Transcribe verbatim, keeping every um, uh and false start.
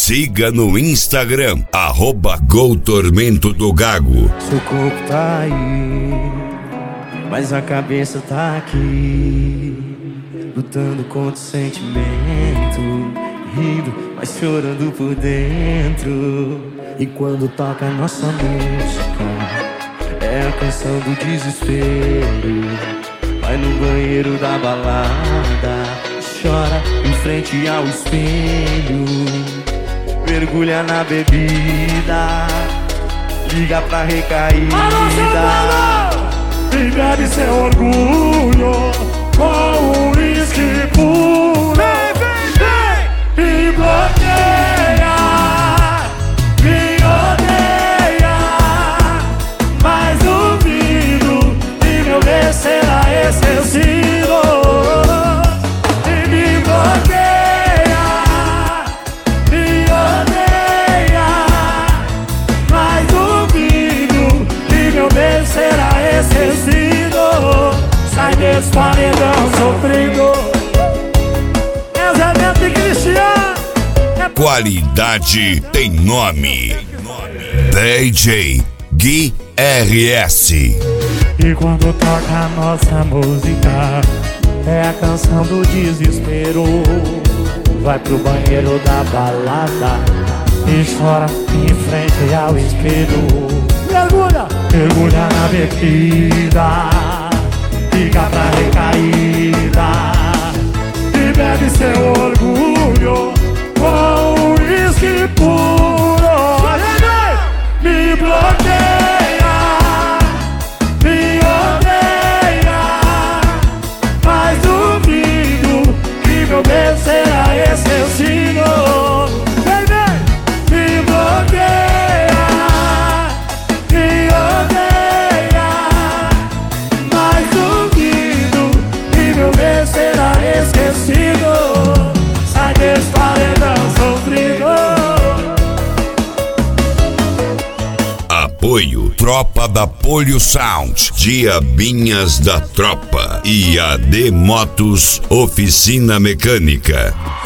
Siga no Instagram, arroba Gol Tormento do Gago. Seu corpo tá aí, mas a cabeça tá aqui, lutando contra o sentimento, rindo, mas chorando por dentro. E quando toca a nossa música, é a canção do desespero. Vai no banheiro da balada, chora em frente ao espelho, mergulha na bebida, liga pra recaída e bebe seu orgulho com o uísque puro. Me bloqueia, me odeia, mas duvido que meu bem será esquecido. E me bloqueia, me odeia, mas duvido que meu bem será esquecido. Sai desse paredão sofrido. Qualidade tem nome. D J Gui R S. E quando toca a nossa música, é a canção do desespero. Vai pro banheiro da balada e chora em frente ao espelho. Mergulha, mergulha na bebida, fica pra recaída e bebe seu orgulho com o uísque puro. Me bloqueia, me odeia, mas duvido que meu bem será esquecido. Me bloqueia, me odeia, mas duvido que meu bem será esquecido. Sai desse paredão sofrido. Apoio Tropa da Polio Sound, Diabinhas da Tropa e A D Motos Oficina Mecânica.